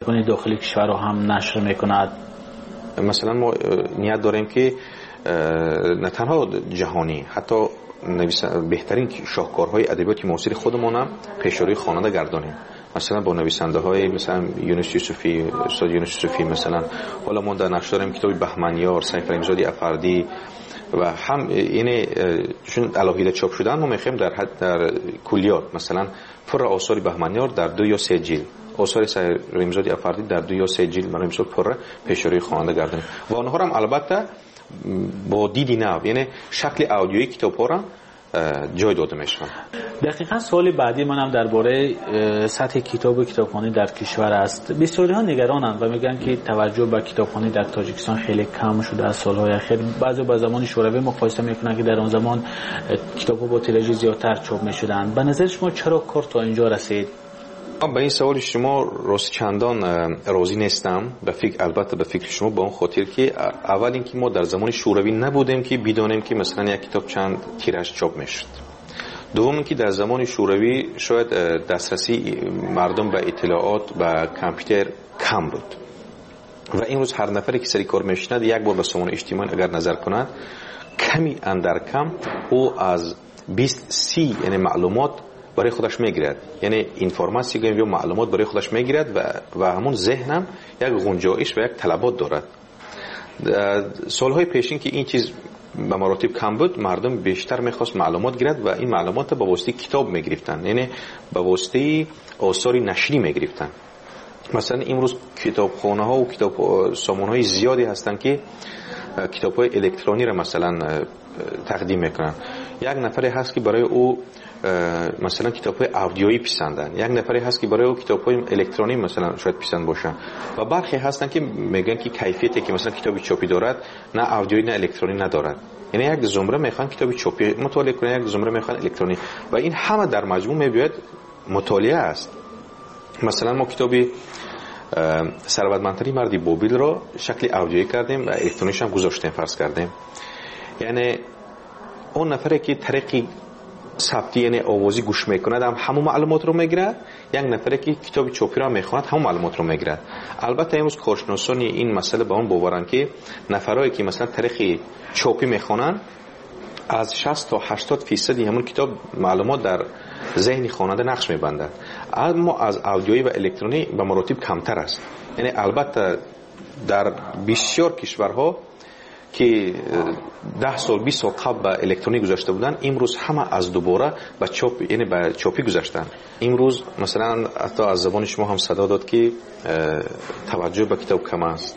تلویزیون داخلی کشور رو هم نشر میکند. مثلا ما نیت داریم که نه تنها جهانی، حتی بهترین شاهکارهای ادبیات معاصر خودمون هم پیشروی خواننده گردانیم. مثلا با نویسنده های مثلا یونس یوسفی، استاد یونس یوسفی، مثلا حالا ما در نقش داریم کتاب بهمنیار، سیف رحیم‌زاده افردی و هم یعنی چون علاوه چاپ شدن ما میخوایم در حد در کلیات مثلا پر آثار بهمنیار در 2 یا 3 جلد، آثار سیف رحیم‌زاده افردی در 2 یا 3 جلد برای مثال پر پیشروی خواننده گردانیم و آنها هم البته با دیدی نو، یعنی شکل آدیویی کتاب‌ها را جای داده میشن. دقیقاً سوال بعدی منم درباره سطح کتاب و کتابخوانی در کشور است. بسیاری ها نگرانند و میگن که توجه به کتابخوانی در تاجیکستان خیلی کم شده از سالهای اخیر. بعضی با زمان شوروی مقایسه میکنن که در اون زمان کتاب‌ها با تیراژ زیادتر چاپ میشدند. به نظر شما چرا کار تا اینجا رسید؟ به این سوال شما راست چندان راضی نیستم. البته به فکر شما با اون خاطر که اول اینکه ما در زمان شوروی نبودیم که بدونیم که مثلا یک کتاب چند تیراژ چاپ میشد. دوم اینکه در زمان شوروی شاید دسترسی مردم به اطلاعات و کامپیوتر کم بود و این روز هر نفری که سری کار میشند یک بار به سامان اجتماعی اگر نظر کند کمی اندر کم او از 20-30 یعنی معلومات برای خودش میگیرد، یعنی اینفورماسیون یا معلومات برای خودش میگیرد و همون ذهنم یک گنجایش و یک طلبات دارد. سالهای پیشین که این چیز به مراتب کم بود، مردم بیشتر میخواست معلومات گیرد و این معلومات به واسطه کتاب میگرفتن، یعنی به واسطه آثار نشری میگرفتن. مثلا امروز کتابخانه ها و کتاب سامان های زیادی هستن که کتاب های الکترونی را مثلا تقدیم میکنن. یک نفری هست که برای او مثلا کتاب‌های آدیویی پسندن، یک نفری هست که برای او کتاب‌های الکترونیک مثلا شاید پسند باشن و برخی هستن که میگن که کیفیتی که مثلا کتابی چاپی دارد نه آدیویی نه الکترونیک ندارد. یعنی یک زمره میخوان کتابی چاپی مطالعه کنن، یک زمره میخوان الکترونیک و این همه در مجموع میباید مطالعه است. مثلا ما کتابی ثروتمندترین مرد بابل را شکل آدیویی کردیم و الکترونیکش هم گذاشتیم فرض کردیم. یعنی اون نفری که طریقی ثبتی یعنی آوازی گوش میکند هم همون معلومات رو میگیرد، یک نفری که کتاب چاپی را میخواند همون معلومات رو میگیرد. البته امروز کارشناسان این مسئله به اون باورن که نفرایی که مثلا طریق چاپی میخوانند از 60 تا 80% همون کتاب معلومات در ذهن خواننده نقش میبندد، اما از آدیویی و الکترونیک به مراتب کمتر است. یعنی البته در بسیار کشورها که 10 سال 20 سال قبل به الکترونیک گذاشته بودن، امروز همه از دوباره به چاپ یعنی به چاپی گذاشتن. امروز مثلا حتی از زبان شما هم صدا داد که توجه به کتاب کم است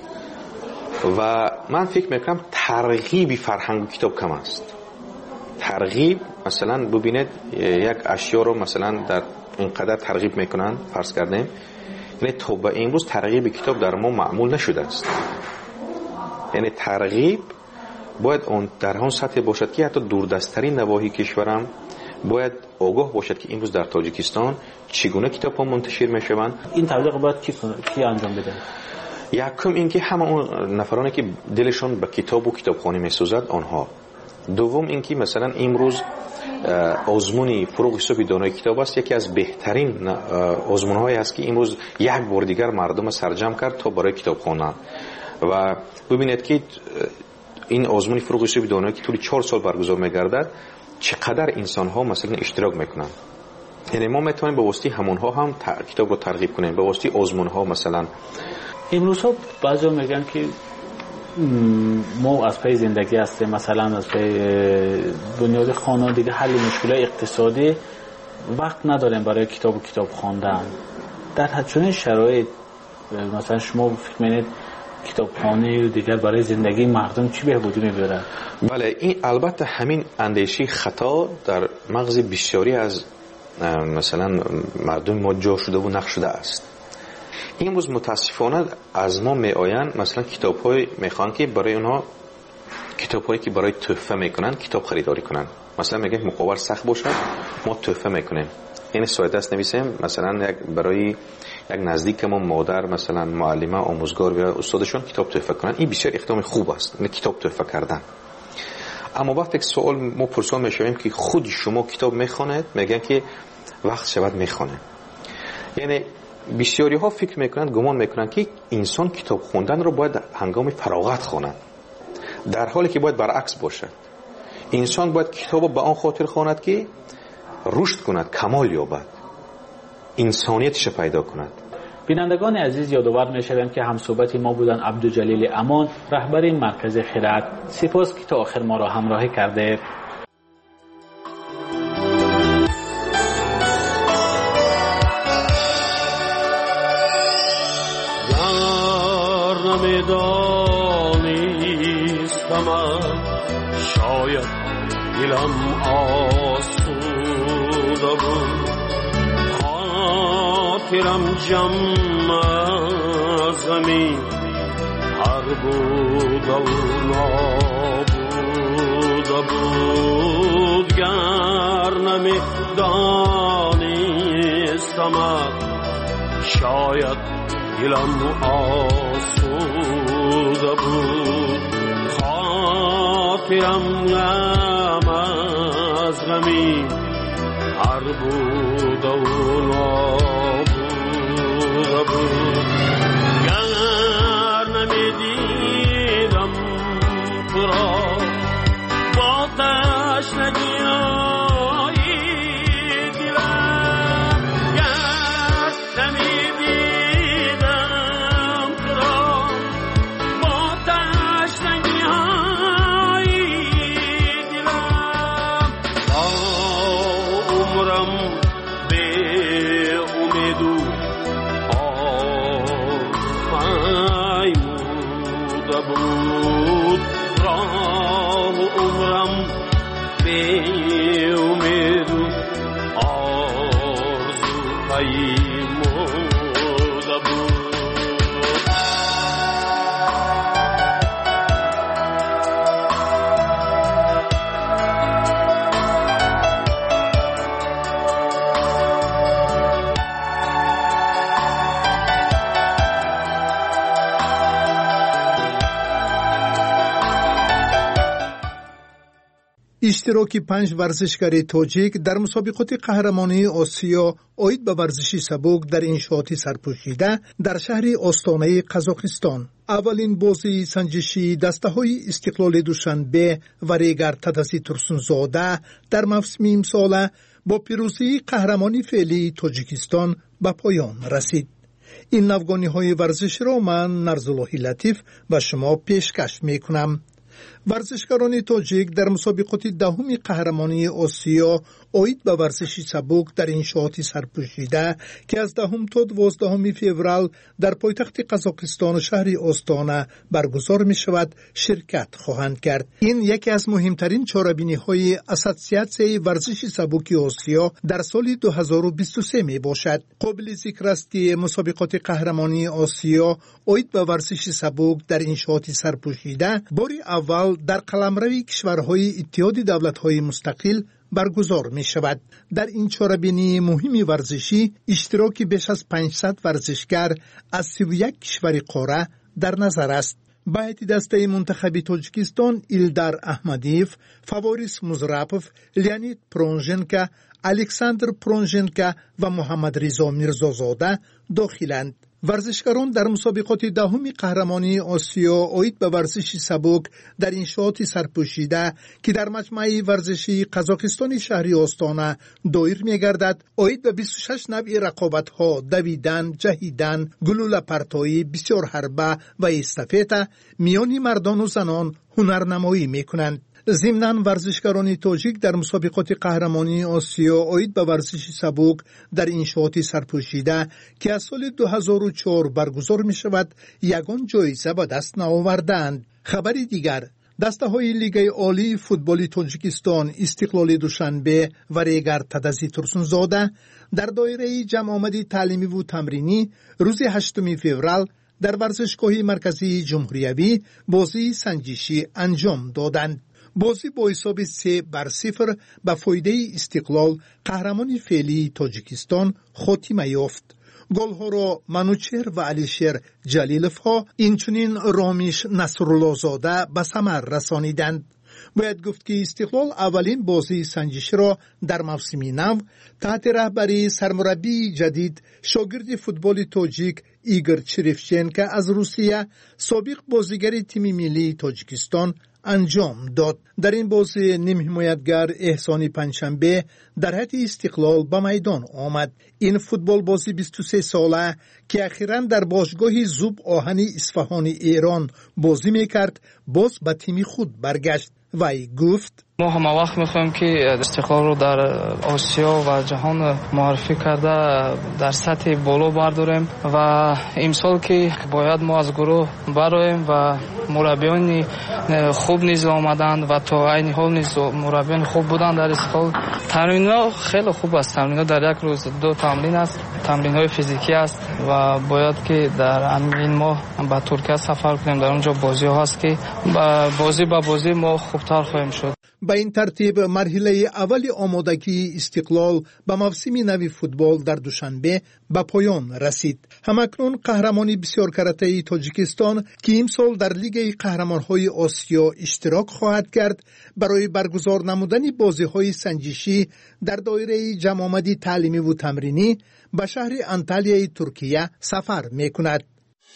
و من فکر میکنم ترغیب فرهنگ کتاب کم است. ترغیب مثلا ببینید یک اشیا رو مثلا در اینقدر ترغیب میکنن فرض کردیم، یعنی تا به امروز ترغیب کتاب در ما معمول نشده است. یعنی ترغیب باید اون در اون سطح باشد که حتی دوردستترین نواحی کشورم باید آگاه باشد که امروز در تاجیکستان چگونه کتاب ها منتشر می شوند. این تبلیغ باید کی انجام بده؟ یکم این که همه اون نفرانی که دلشون به کتاب و کتابخوانی می سوزد آنها. دوم این که مثلا امروز آزمون فروغ حسابی دانای کتاب است، یکی از بهترین آزمون هایی است که امروز یک بار دیگر مردم سرجم کرد تا برای کتاب خوانند. و ببینید که این آزمون فروغ حسابی دانایی که طول 4 سال برگزار می‌گردد چقدر انسان ها مثلا اشتراک میکنن. یعنی ما میتونیم به واسطه همونها هم کتاب رو ترغیب کنیم، به واسطه آزمون ها. مثلا امروز ها بعضی میگن که ما از پی زندگی هستیم، مثلا از پی بنیاد خانوادگی حل مشکلات اقتصادی وقت نداریم برای کتاب و کتاب خواندن. در چنین شرایط مثلا شما فکر می‌کنید کتابخوانی و دیگر برای زندگی مردم چی بهبودی می‌بره؟ بله، این البته همین اندیشه خطا در مغز بسیاری از مثلا مردم ما جا شده و نقش شده است. این روز متاسفانه از ما میآیند مثلا کتاب‌های میخوان که برای اونها کتاب‌هایی که برای تحفه میکنن کتاب خریداری کنن. مثلا میگن مقابل سخت باشه ما تحفه میکنیم، یعنی ساده است نویسیم مثلا برای یک نزدیک ما مادر مثلا معلمه آموزگار و استادشون کتاب تحفه کنن. این بسیار اقدام خوب است، یعنی کتاب تحفه کردن. اما وقتی که سوال ما پرسان میشویم که خود شما کتاب میخوانید، میگن که وقت شود میخوانه. یعنی بسیاری ها فکر میکنند، گمان میکنند که انسان کتاب خوندن رو باید هنگام فراغت خواند، در حالی که باید برعکس باشد. انسان باید کتاب به آن خاطر خواند که رشد کند، کمال یابد، انسانیتش پیدا کند. بینندگان عزیز، یادآور می‌شویم که همصحبت ما بودن عبدالجلیل امان، رهبر مرکز خرد. سپاس که تا آخر ما را همراهی کرده. نمیدانستم شاید دلم آسوده بود، خاطرم جمع از غمی هر بود و نابوده بود. گر نمیدانستم شاید دلم آسوده بود، خاطرم غم از غمی هر بود و نابوده بود. گر نمیدیدم تو را با تشنگی اشتراک 5 ورزشکار تاجیک در مسابقات قهرمانی آسیا عاید به ورزش سبک در انشاءات سرپوشیده در شهر آستانه قزاقستان. اولین بازی سنجشی دسته‌های استقلال دوشنبه و ریگر تدسی ترسونزاده در موسم امسال با پیروزی قهرمانی فعلی تاجیکستان به پایان رسید. این نوگانی‌های ورزش را من نرزالله لطیف و شما پیشکش می‌کنم. ورزشکاران تاجیک در مسابقات دهم قهرمانی آسیا عاید به ورزش سبک در انشاءات سرپوشیده که از 10 تا 12 فوریه در پایتخت قزاقستان شهر آستانه برگزار می شود شرکت خواهند کرد. این یکی از مهمترین چاره‌بینی‌های اسوسیاسیون ورزش سبک آسیا در سال 2023 می باشد. قابل ذکر است که مسابقات قهرمانی آسیا عاید به ورزش سبک در انشاءات سرپوشیده بار اول در قلمرو کشورهای اتحاد دولت‌های مستقل برگزار می شود. در این چاره‌بینی مهمی ورزشی اشتراک بیش از 500 ورزشکار از 31 کشور قاره در نظر است. به هیئت دسته منتخب تاجیکستان ایلدار احمدیف، فاوریس مزرپوف، لیانید پرونژنکا، الکساندر پرونژنکا و محمد رضا میرزازاده داخلند. ورزشکاران در مسابقات دهم قهرمانی آسیا عاید به ورزش سبک در انشاءات سرپوشیده که در مجمع ورزشی قزاقستان شهر آستانه دایر می‌گردد عاید به 26 نوع رقابت‌ها دویدن، جهیدن، گلوله پرتایی، بسیار حربه و استافت میان مردان و زنان هنرنمایی می‌کنند. ضمناً ورزشکاران تاجیک در مسابقات قهرمانی آسیا عاید به ورزش سبک در انشاءات سرپوشیده که از سال 2004 برگزار می شود یگان جایزه به دست نآوردند. خبری دیگر، دسته‌های لیگ عالی فوتبال تاجیکستان استقلال دوشنبه و ریگر تدسی ترسونزاده در دایره جمع آمدی تعلیمی و تمرینی روز 8 فوریه در ورزشگاه مرکزی جمهوریوی بازی سنجشی انجام دادند. بازی با حساب 3-0 به فایده استقلال قهرمانی فعلی تاجیکستان خاتمه یافت. گل‌ها را منوچهر و علیشیر جلیلوف ها اینچنین رامیش نصرالله زاده به ثمر رسانیدند. باید گفت که استقلال اولین بازی سنجشی را در موسم نو تحت رهبری سرمربی جدید شاگرد فوتبال تاجیک ایگور چریفچنکو از روسیه سابق بازیگر تیم ملی تاجیکستان انجام داد. در این بازی نیم حمایتگر احسانی پنجشنبه در حد استقلال به میدان آمد. این فوتبال بازی 23 ساله که اخیراً در باشگاه زوب آهنی اصفهان ایران بازی میکرد باز به تیم خود برگشت. وی گفت ما همه وقت میخوایم که استقلال رو در آسیا و جهان معرفی کرده در سطح بالا برداریم و امسال که باید ما از گروه برایم و مربیان خوب نیز آمدند و تا این حال نیز مربیان خوب بودند در استقلال. تمرین‌ها خیلی خوب است. تمرین‌ها در یک روز 2 تمرین است. تمرین‌های فیزیکی است و باید که در این ماه به ترکیه سفر کنیم. در اونجا بازی‌ها هست که بازی به بازی ما خوبتر خواهیم شد. به این ترتیب مرحله اول آمادگی استقلال به موسم نو فوتبال در دوشنبه به پایان رسید. همکنون قهرمانی بسیار کرده تاجیکستان که امسال در لیگ قهرمان‌های آسیا اشتراک خواهد کرد برای برگزار نمودن بازی‌های سنجشی در دایره جمع آمدی تعلیمی و تمرینی به شهر انتالیای ترکیه سفر می‌کند.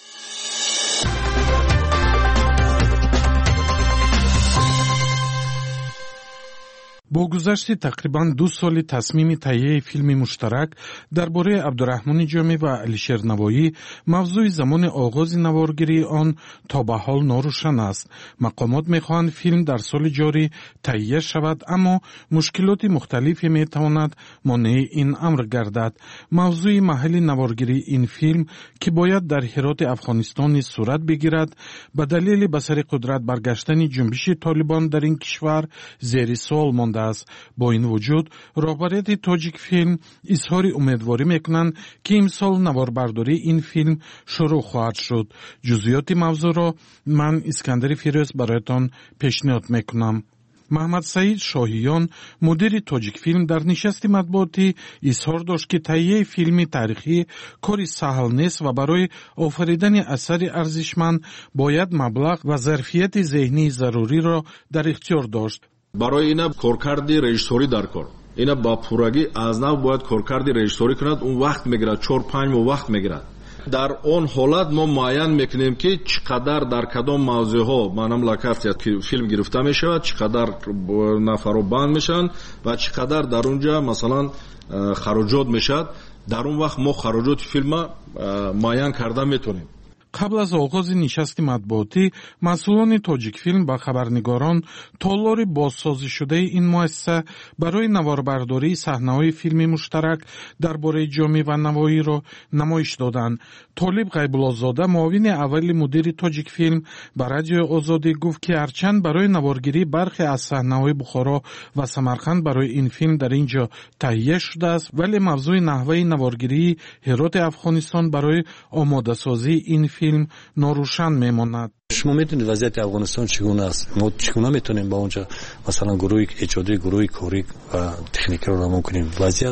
با گذشت تقریباً 2 سال تصمیم تهیه فیلم مشترک درباره عبدالرحمن جامی و علیشیر نوایی، موضوع زمان آغاز نوارگیری آن تا به حال ناروشن است. مقامات می‌خواهند فیلم در سال جاری تهیه شود، اما مشکلات مختلفی می‌تواند مانع این امر گردد. موضوع محل نوارگیری این فیلم که باید در هرات افغانستان صورت بگیرد، به دلیل به سر قدرت برگشتن جنبش طالبان در این کشور زیر سوال مانده است. با این وجود رهبریت تاجیک فیلم اظهار امیدواری میکنند که امسال نواربرداری این فیلم شروع خواهد شد. جزئیات موضوع را من اسکندر فیروز برایتان پیشنهاد میکنم. محمد سعید شاهیان مدیر تاجیک فیلم در نشست مطبوعاتی اظهار داشت که تهیه فیلم تاریخی کاری سهل نیست و برای آفریدن اثر ارزشمند باید مبلغ و ظرفیت ذهنی ضروری را در اختیار داشت. برای اینا کارکردی رژیسوری در کار. اینا با پورگی از نو باید کارکردی رژیسوری کند. اون وقت میگیرد 4-5 ماه وقت میگیرد. در اون حالت ما معین میکنیم که چقدر در کدام موضوع ها مملکت که فیلم گرفته میشود، چقدر نفرو بند میشن و چقدر در اونجا مثلا خراجات میشد. در اون وقت ما خراجات فیلم معین کرده میتونیم. قبل از آغاز نشست مطبوعاتی مسئولان تاجیک فیلم با خبرنگاران تالار بازسازی شده این مؤسسه برای نواربرداری صحنه‌های فیلم مشترک درباره جامی و نوایی را نمایش دادند. طالب غیب‌الله‌زاده معاون اول مدیر تاجیک فیلم به رادیو آزادی گفت که هرچند برای نوارگیری برخی از صحنه‌های بخارا و سمرقند برای این فیلم در اینجا تهیه شده است، ولی موضوع نحوه نوارگیری هرات افغانستان برای آماده سازی این فیلم ناروشن میماند. شما میتونید وضعیت افغانستان چگونه است؟ ما چگونه میتونیم با اونجا مثلا گروه ایجادی، گروه کاری و تکنیکی رو رامون کنیم؟ وضعیت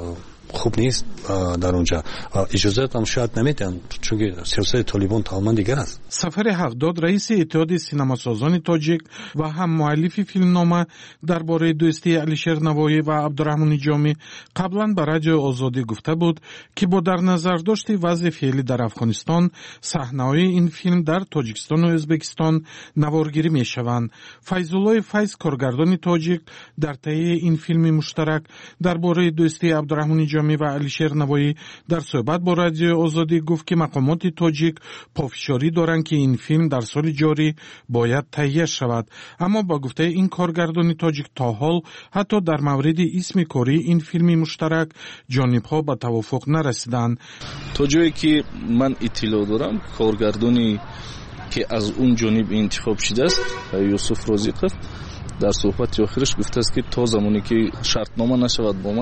خوب نیست در اونجا و اجازت هم شاید نمیتن، چون سیاست طالبان تماما دیگر است. سفر حقداد رئیس اتحاد سینماسازان تاجیک و هم مؤلف فیلمنامه درباره دوستی علیشیر نوایی و عبدالرحمن جامی قبلا به رادیو آزادی گفته بود که با در نظر داشت وضع فعلی در افغانستان صحنه‌های این فیلم در تاجیکستان و ازبکستان نوارگیری میشوند. فیض‌الله فیض کارگردان تاجیک در تهیه این فیلم مشترک درباره دوستی عبدالرحمن جامی و علیشیر نوایی در صحبت با رادیو آزادی گفت که مقامات تاجیک پافشاری دارند که این فیلم در سال جاری باید تهیه شود، اما با گفته این کارگردان تاجیک تا حال حتی در مورد اسم کاری این فیلم مشترک جانب‌ها به توافق نرسیدند. تا جایی که من اطلاع دارم کارگردانی که از اون جانب انتخاب شده است یوسف رازقов در صحبت آخرش گفته است که تا زمانی که شرطنامه نشود با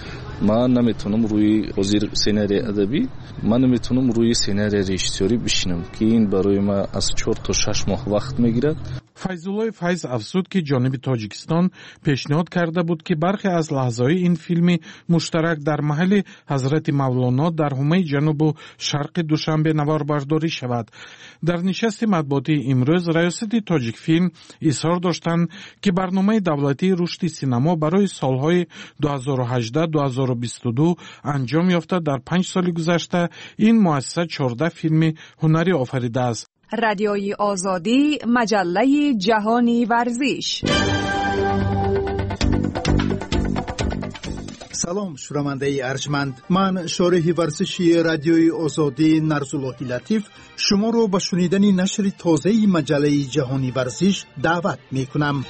من نمیتونم روی حاضر سناریو ادبی، من نمیتونم روی سناریو رژیسوری بشینم که این برای ما از 4 تا 6 ماه وقت میگیرد. فیض‌الله فیض افزود که جانب تاجیکستان پیشنهاد کرده بود که برخی از لحظه‌های این فیلم مشترک در محل حضرت مولانا در حومه جنوب و شرق دوشنبه نواربرداری شود. در نشست مطبوعاتی امروز ریاست تاجیک فیلم اظهار داشتند که برنامه دولتی رشد سینما برای سالهای 2018-2022 انجام یافته. در 5 سال گذشته این مؤسسه 14 فیلم هنری آفریده است. رادیوی آزادی، مجله جهانی ورزش. سلام شنونده ارجمند، من شارح ورزشی رادیوی آزادی نرزاللهی لطیف شما رو به شنیدن نشر تازه مجله جهانی ورزش دعوت می کنم.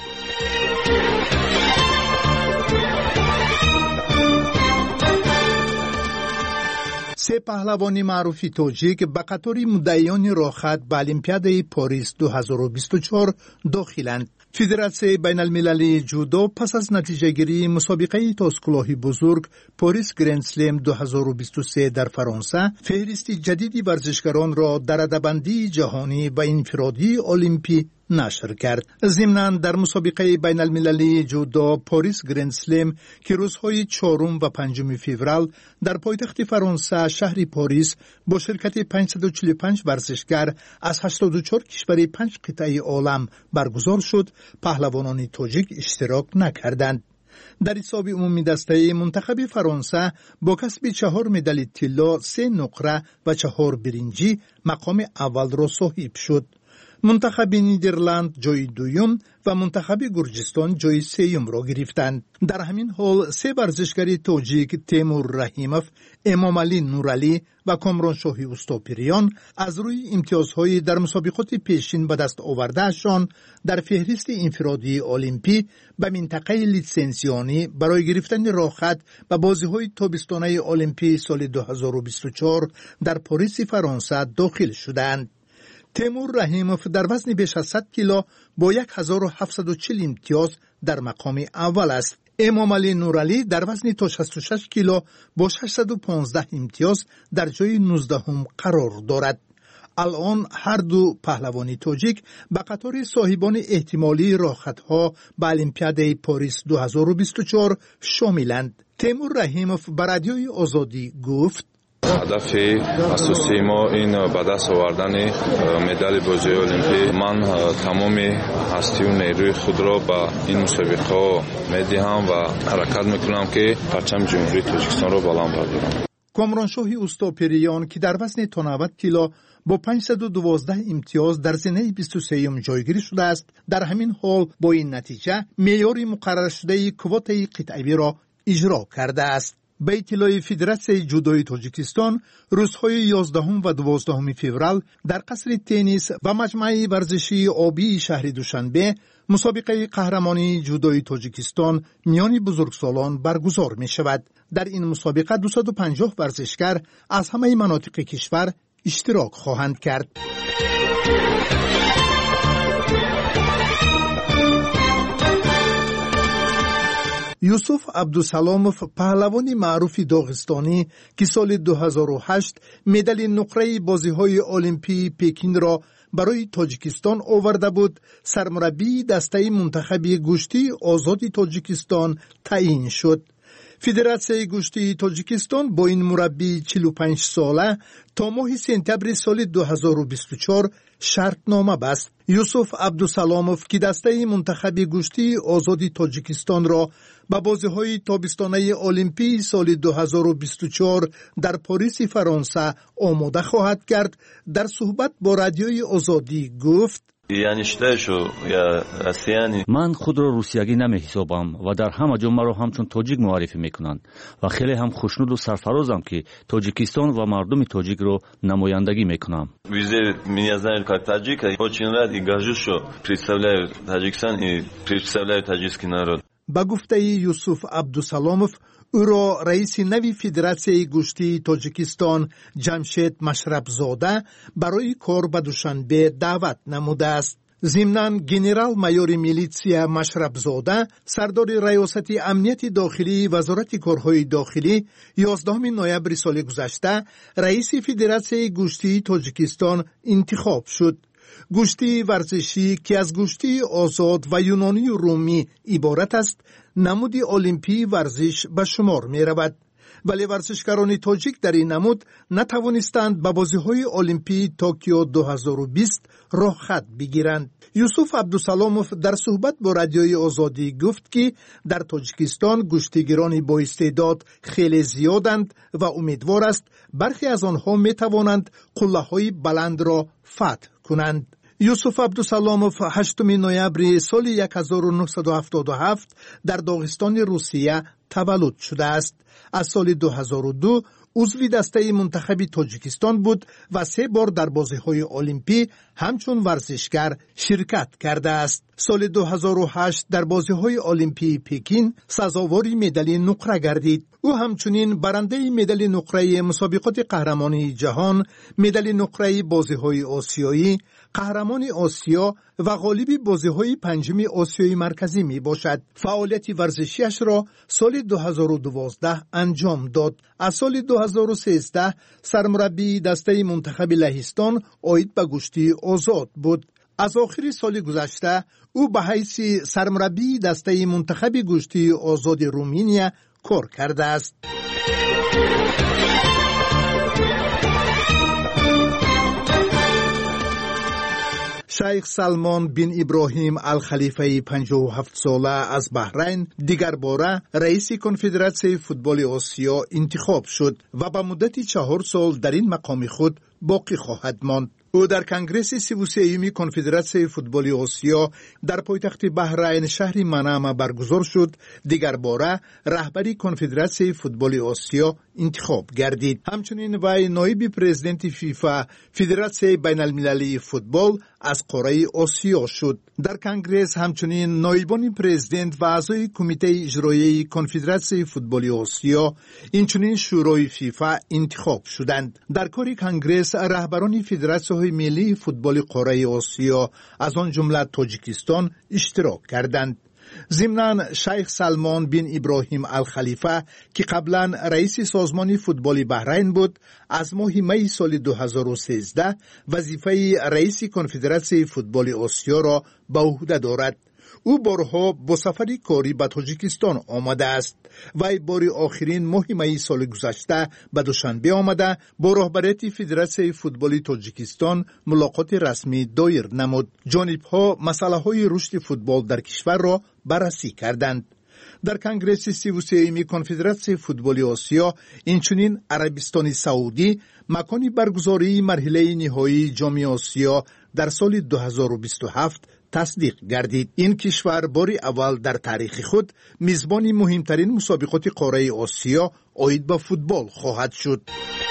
سه پهلوان معروف تاجیک به قطار مدعیان راهخط به المپیاد پاریس 2024 داخلند. فدراسیون بین المللی جودو پس از نتیجه گیری مسابقه تاسکلاهی بزرگ پاریس گرند اسلم 2023 در فرانسه فهرست جدیدی ورزشکاران را در رده‌بندی جهانی و انفرادی المپی نشر کرد. ضمناً در مسابقه بین المللی جودو پاریس گرند اسلم که روزهای 4 و 5 فوریه در پایتخت فرانسه شهر پاریس با شرکت 545 ورزشکار از 84 کشور 5 قطعه عالم برگزار شد، پهلوانان تاجیک اشتراک نکردند. در حساب عمومی دسته منتخب فرانسه با کسب 4 مدال طلا، 3 نقره و 4 برنجی مقام اول را صاحب شد. منتخب نیدرلند جای دوم و منتخب گرجستان جای سوم را گرفتند. در همین حال 3 ورزشکار تاجیک تیمور رحیموف، امامعلی نورعلی و کامرانشاهی اوستاپریان از روی امتیازهای در مسابقات پیشین به دست آوردهشان در فهرست انفرادی المپی به منطقه لیسنسیانی برای گرفتن راهخط به بازی‌های تابستانه المپی سال 2024 در پاریس فرانسه داخل شدند. تیمور رحیموف در وزن بیش از 100 کیلو با 1740 امتیاز در مقام اول است. امامعلی نورعلی در وزن تا 66 کیلو با 615 امتیاز در جای 19 قرار دارد. الان هر دو پهلوانی تاجیک به قطار صاحبان احتمالی راهخطها به المپیاد پاریس 2024 شاملند. تیمور رحیموف به رادیوی آزادی گفت: هدف اساسی ما این به دست آوردن مدال بازی المپی. من تمام هستی و نیروی خود را به این مسابقه میدهم و حرکت میکنم که پرچم جمهوری تاجیکستان را بلند بردارم. کامرانشاهی اوستاپریان که در وزن تا 90 کیلو با 512 امتیاز در زنه 23 جایگیری شده است، در همین حال با این نتیجه معیار مقرر شده کوتای قطعی را اجرا کرده است. به اطلاع فدراسیون جودوی تاجیکستان روزهای 11 و 12 فوریه در قصر تنیس و مجمع ورزشی آبی شهر دوشنبه مسابقه قهرمانی جودوی تاجیکستان میان بزرگسالان برگزار می شود. در این مسابقه 250 ورزشکار از همه مناطق کشور اشتراک خواهند کرد. یوسف عبدالسلاموف پهلوان معروف داغستانی که سال 2008 مدال نقره بازی‌های المپی پکین را برای تاجیکستان آورده بود، سرمربی دسته منتخب گشتی آزاد تاجیکستان تعیین شد. فدراسیون گشتی تاجیکستان با این مربی 45 ساله تا ماه سپتامبر سال 2024 شرطنامه بست. یوسف عبدالسلاموف که دسته منتخب گشتی آزاد تاجیکستان را به بازی‌های تابستانه المپی سال 2024 در پاریس فرانسه آماده خواهد کرد، در صحبت با رادیوی آزادی گفت: من خود را روسیگی نمی‌حسابم و در همه جا مرا همچون تاجیک معرفی میکنند و خیلی هم خوشنود و سرفرازم که تاجیکستان و مردم تاجیک را نمایندگی میکنم. Меня знают как таджика, очень рад и горжусь, что представляю Таджикистан и представляю таджикский народ. با گفته یوسف عبدالسلاموف، او را رئیس نوی فدراسیون گشتی تاجیکستان جمشید مشربزاده برای کار به دوشنبه دعوت نموده است. ضمناً گنرال مایور میلیتسیا مشربزاده سردار ریاست امنیت داخلی وزارت کارهای داخلی 11 نوامبر سال گذشته رئیس فدراسیون گشتی تاجیکستان انتخاب شد. گوشتی ورزشی که از گوشتی آزاد و یونانی و رومی عبارت است، نمودی المپی ورزش به شمار می رود. ولی ورزشکاران تاجیک در این نمود نتوانستند به بازی‌های المپی توکیو 2020 راه خط بگیرند. یوسف عبدالسلاموف در صحبت با رادیوی آزادی گفت که در تاجیکستان گوشتیگیران با استعداد خیلی زیادند و امیدوار است برخی از آنها می توانند قله‌های بلند را فتح کنند. یوسف عبدالسلاموف 8 نوامبر سال 1977 در داغستان روسیه تولد شده است. از سال 2002 عضو دسته منتخب تاجیکستان بود و 3 بار در بازی‌های المپی همچون ورزشگر شرکت کرده است. سال 2008 در بازی‌های المپی پکین سزاوار مدال نقره گردید. او همچنین برنده مدال نقره مسابقات قهرمانی جهان، مدال نقره بازی‌های آسیایی، قهرمان آسیا و غالب بازی‌های 5 آسیای مرکزی می باشد. فعالیت ورزشیش را سال 2012 انجام داد. از سال 2013 سرمربی دسته منتخب لهستان عاید به گوشتی آزاد بود. از آخر سال گذشته او به حیث سرمربی دسته منتخب گوشتی آزاد رومانیا کار کرده است. شیخ سلمان بن ابراهیم الخلیفه 57 ساله از بحرین دیگر باره رئیس کنفدراسیون فوتبال آسیا انتخاب شد و به مدت 4 سال در این مقام خود باقی خواهد ماند. او در کنگره 33 کنفدراسیون فوتبال آسیا در پایتخت بحرین شهر منامه برگزار شد. دیگر باره رهبری کنفدراسیون فوتبال آسیا انتخاب گردید. همچنین وی نایب پرزیدنت فیفا فدراسیون بین المللی فوتبال از قاره آسیا شد. در کنگره همچنین نایبان پرزیدنت و اعضای کمیته اجرایی کنفدراسیون فوتبال آسیا اینچنین شورای فیفا انتخاب شدند. در کار کنگره رهبران فدراسیون ملی فوتبال قاره آسیا از آن جمله تاجیکستان اشتراک کردند. ضمناً شیخ سلمان بن ابراهیم الخلیفه که قبلا رئیس سازمان فوتبال بحرین بود، از ماه می سال 2013 وظیفه رئیس کنفدراسیون فوتبال آسیا را به عهده دارد. او بارها با سفری کاری به تاجیکستان آمده است و بار آخرین ماه می سال گذشته به دوشنبه آمده با رهبریت فدراسیون فوتبال تاجیکستان ملاقات رسمی دایر نمود. جانبها مسئله های رشد فوتبال در کشور را بررسی کردند. در کنگره 33 کنفدراسیون فوتبال آسیا اینچنین عربستان سعودی مکان برگزاری مرحله نهایی جام آسیا در سال 2027 تصدیق گردید. این کشور بار اول در تاریخ خود میزبان مهمترین مسابقات قاره آسیا عاید به فوتبال خواهد شد.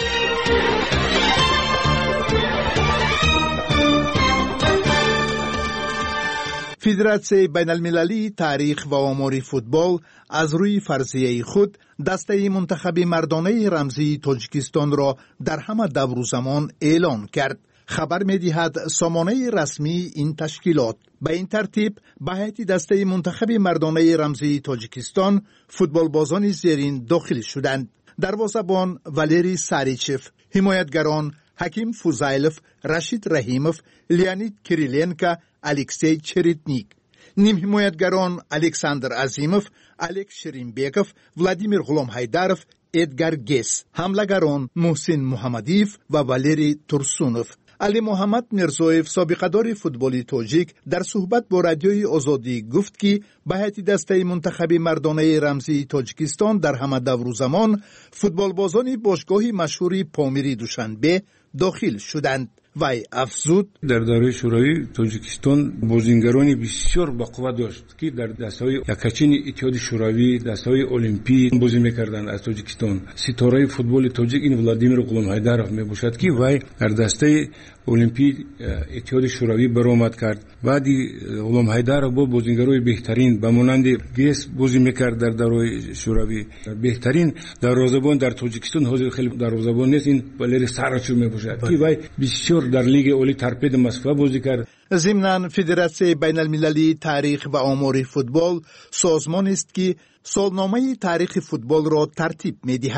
فدراسیون بین المللی تاریخ و آمار فوتبال از روی فرضیه خود دسته منتخب مردانه رمزی تاجیکستان را در همه دور و زمان اعلان کرد. خبر می‌دهد سامانه رسمی این تشکیلات به این ترتیب به هیئت دسته منتخب مردانه رمزی تاجیکستان فوتبال بازان زیرین داخل شدند: دروازه‌بان والری ساریچف، حمایتگران حکیم فوزایلوف، رشید رحیموف، لیانید کریلینکا، الکسی چریتنیک، نیم حمایتگران الکساندر عظیموف، الکس شرینبیکوف، ولادیمیر غلامحیدرов، ادگار گس، حمله‌گران محسن محمدیف و والری ترسونوف. علی محمد میرزویف سابقه‌دار فوتبال تاجیک در صحبت با رادیوی آزادی گفت که به هیئت دسته منتخب مردانه رمزی تاجیکستان در همه دور و زمان فوتبال بازان باشگاه مشهور پامیری دوشنبه داخل شدند. وی افزود در دوره شوروی تاجیکستان بازیگرانی بسیار با قوت داشت که در دسته‌های یکچین اتحاد شوروی، دسته‌های المپی بازی می‌کردند. از تاجیکستان ستاره فوتبال تاجیک این ولادیمیر غلامحیدرov میباشد که وی در دسته المپی اتحاد شوروی برآمد کرد. بعدی غلامحیدرov با بازیگرای بهترین به مانند گیس بازی می‌کرد در دوره شوروی. بهترین دروازه‌بان در تاجیکستان حاضر خیلی دروازه‌بان نیست، این والری ساراچو میباشد که وی بسیار در لیگ اولی ترپید مصفا بازی کرد. ضمناً فدراسیون بین المللی تاریخ و آمار فوتبال سازمان است که سالنامه تاریخ فوتبال را ترتیب می‌دهد.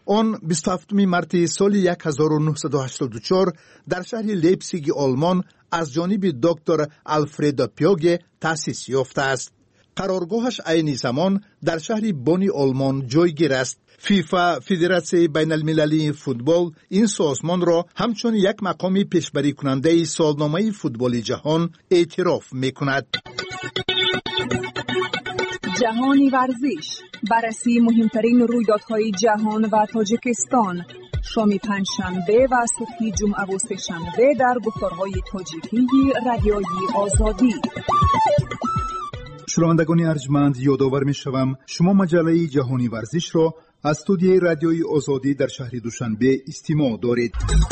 آن 27 مارس سال 1984 در شهر لیپزیگ آلمان از جانب دکتر آلفرد پیوگه تأسیس یافته است. قرارگاهش عین زمان در شهر بون آلمان جایگیر است. فیفا فدراسیون بین المللی فوتبال این سازمان را همچون یک مقام پیشبری کننده سالنامه فوتبال جهان اعتراف می‌کند. جهانی ورزش، بررسی مهمترین رویدادهای جهان و تاجیکستان، شام پنجشنبه و صبح جمعه و سه‌شنبه در گفتارهای تاجیکی رادیوی آزادی. شنوندگان ارجمند، یادآور می‌شوم شما مجله جهانی ورزش را از استودیوی رادیوی آزادی در شهر دوشنبه استماع دارید.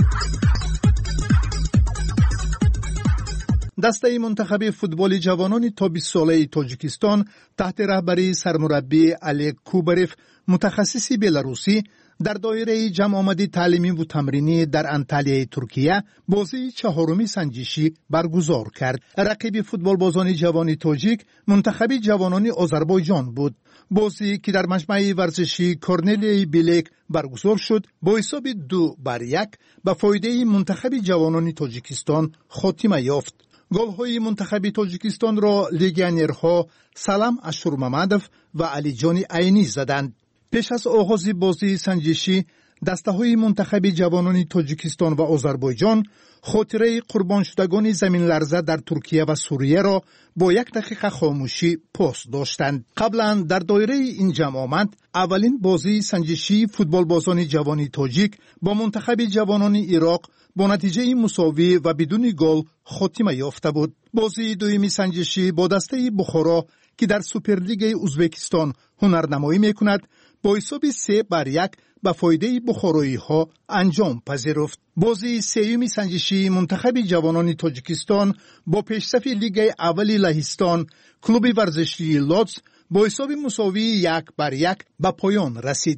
دسته منتخب فوتبال جوانان تا 20 ساله تاجیکستان تحت رهبری سرمربی علی کوبریف متخصص بلاروسی در دایره جمع آمدی تعلیمی و تمرینی در انطالیای ترکیه بازی چهارمی سنجشی برگزار کرد. رقیب فوتبال بازان جوان تاجیک منتخب جوانان آذربایجان بود. بازی که در مجمع ورزشی کورنلیای بیلک برگزار شد با حساب 2-1 به فایده منتخب جوانان تاجیکستان خاتمه یافت. گل‌های منتخب تاجیکستان را لیگیونرها سلام اشورمامدوف و علی جان عینی زدند. پیش از آغاز بازی سنجشی دسته‌های منتخب جوانان تاجیکستان و آذربایجان خاطره قربان شدگان زمین لرزه در ترکیه و سوریه را با 1 دقیقه خاموشی پاس داشتند. قبلا در دایره این جمع آمد اولین بازی سنجشی فوتبال بازان جوان تاجیک با منتخب جوانان عراق با نتیجه مساوی و بدون گل خاتمه یافته بود. بازی دومی سنجشی با دسته بخارا که در سوپرلیگ ازبکستان هنرنمایی میکند با حساب 3-1 به فایده بخارایی ها انجام پذیرفت. بازی سوم سنجشی منتخب جوانان تاجیکستان با پیشرفت لیگ اول لهستان کلوب ورزشی لودز با حساب مساوی 1-1 به پایان رسید.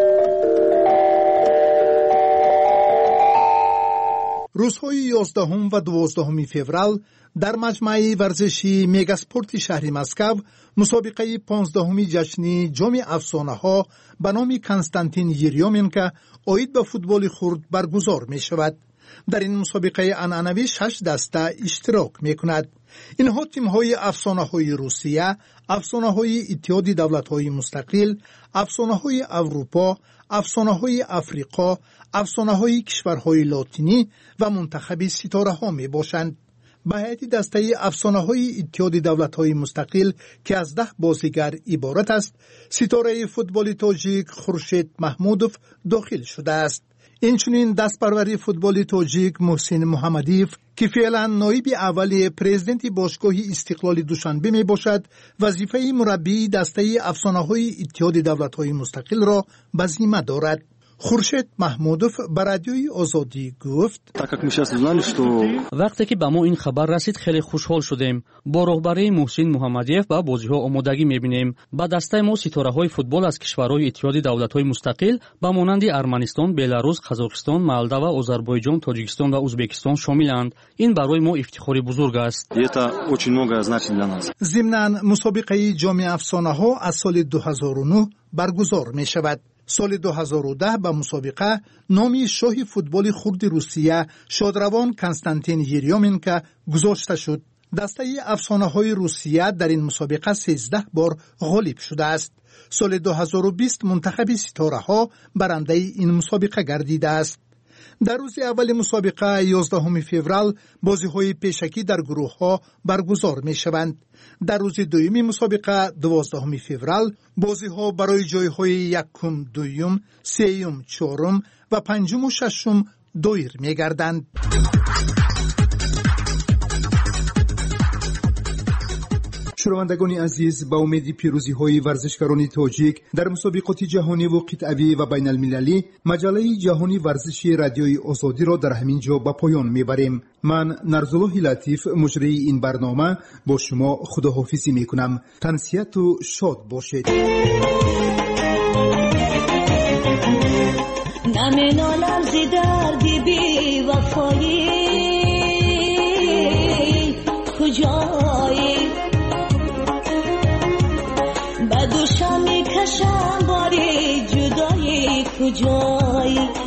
روزهای 11 و 12 فوریه در مجمع ورزشی میگاسپورت شهر مسکو مسابقه 15 جشنی جام افسانه ها به نام کنستانتین یریومنکو عاید به فوتبال خرد برگزار می شود. در این مسابقه عنعنوی 6 دسته اشتراک می کند. اینها تیم های افسانه های روسیه، افسانه های اتحاد دولت های مستقل، افسانه های اروپا، افسانه های افریقا، افسانه های کشورهای لاتینی و منتخب ستاره ها می باشند. به هیئت دسته افسانه های اتحاد دولت های مستقل که از 10 بازیگر عبارت است، ستاره فوتبال تاجیک خورشید محمودوف داخل شده است. اینچنین دستپروری فوتبال تاجیک محسن محمدیف که فعلا نایب اول پرزیدنت باشگاه استقلال دوشنبه می باشد، وظیفه مربی دسته افسانه های اتحاد دولت های مستقل را به ذمه دارد. خورشید محمودوف به رادیوی آزادی گفت: وقتی که به ما این خبر رسید خیلی خوشحال شدیم. با رهبری محسن محمدیف به بازی‌ها آمادگی می‌بینیم. با دسته ما ستاره‌های فوتبال از کشورهای اتحاد دولت‌های مستقل به مانند ارمنستان، بلاروس، قزاقستان، مالداو، آذربایجان، تاجیکستان و ازبکستان شاملند. این برای ما افتخاری بزرگ است. ضمناً مسابقه جام افسانه‌ها از سال 2009 برگزار می‌شود. سال 2010 به مسابقه نامی شاه فوتبال خرد روسیه شادروان کنستانتین یریومنکو گذاشته شد. دسته افسانه های روسیه در این مسابقه 13 بار غالب شده است. سال 2020 منتخب ستاره ها برنده این مسابقه گردیده است. در روز اول مسابقه 11 فوریه بازی‌های پیشکی در گروه‌ها برگزار می‌شوند. در روز دوم مسابقه 12 فوریه بازی‌ها برای جای‌های یکم، دوم، سوم، چهارم و پنجم و ششم دایر می‌گردند. شنوندگان عزیز، با امید پیروزی‌های ورزشکاران تاجیک در مسابقات جهانی و قطعی و بین المللی، مجله جهانی ورزشی رادیوی آزادی را در همین جا به پایان می‌بریم. من نرزالله لطیف مجری این برنامه با شما خداحافظی می‌کنم. تنسیت و شاد باشید. نمینالم زی دردی بی وفایی کجایی دوشم میکشم باری جدایی کجایی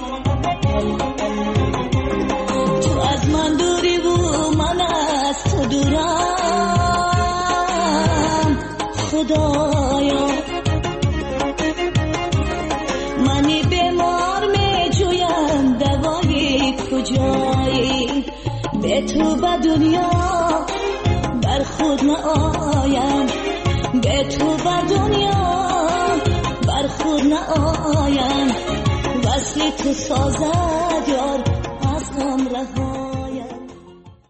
تو از من دوری و من از تو دورم خدایا منی بیمار می جویم دوایی کجایی به تو به دنیا بر خود نآیم به تو به دنیا بر خود نآیم وصل تو سازد یار